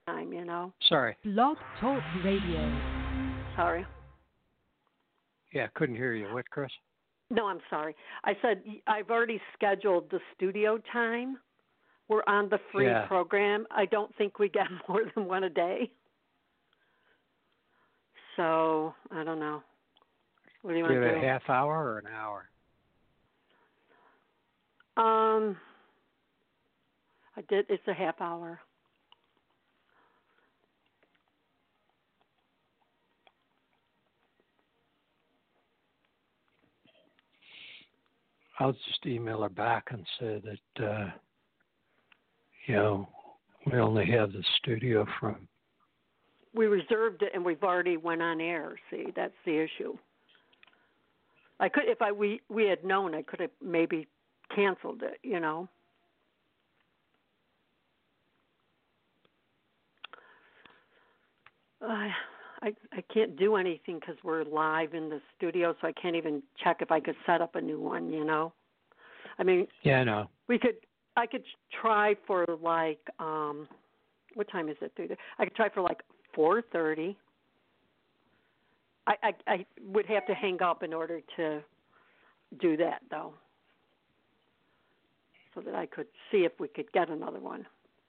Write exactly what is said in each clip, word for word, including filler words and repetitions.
time, you know. Sorry. Blog Talk Radio. Sorry. Yeah, couldn't hear you. What, Chris? No, I'm sorry. I said I've already scheduled the studio time. We're on the free Yeah. program. I don't think we get more than one a day. So, I don't know. What do you want Give to it do? a half hour or an hour? Um, I did. It's a half hour. I'll just email her back and say that, uh, you know, we only have the studio from. We reserved it and we've already went on air. See, that's the issue. I could, if I we we had known, I could have maybe canceled it. You know. Uh, I I can't do anything because we're live in the studio, so I can't even check if I could set up a new one. You know. I mean. Yeah, I know. We could. I could try for like. Um, what time is it? I could try for like four thirty. I, I I would have to hang up in order to do that, though, so that I could see if we could get another one.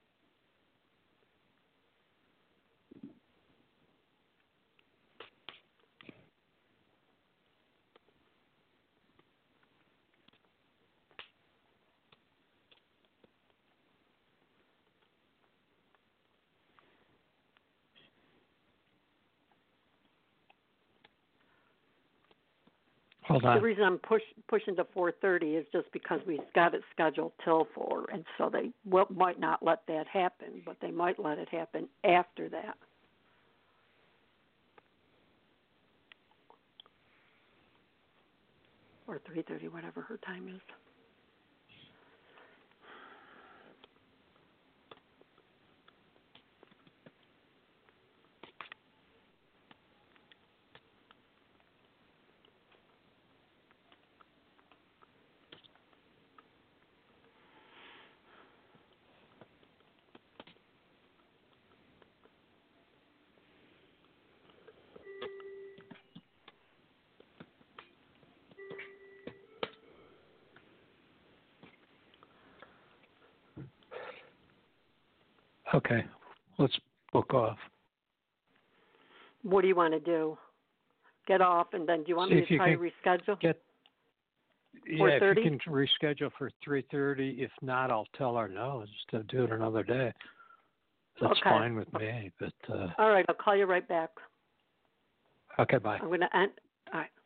Hold on. The reason I'm push, pushing to four thirty is just because we've got it scheduled till four, and so they will, might not let that happen, but they might let it happen after that. Or three thirty, whatever her time is. Okay, let's book off. What do you want to do? Get off, and then do you want See me if to you try to can reschedule? Get, yeah, four if thirty? you can reschedule for three thirty. If not, I'll tell her no, just to do it another day. That's Okay. fine with me. But uh, All right, I'll call you right back. okay, bye. I'm going to end. All right.